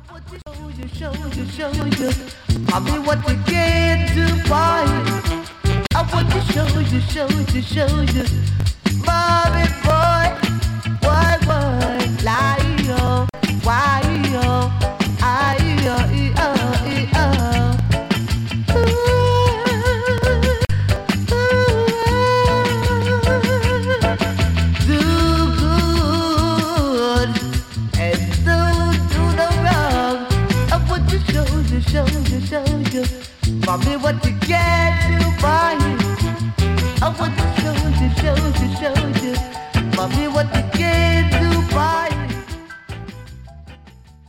show you. Mommy, what you can do for you. I want to show you. Mommy, boy, lie, yo, why, yo, I, yo, do good and don't do no wrong. I want to show you. Mommy, what you can do for you. I want to show you. Mommy, what you can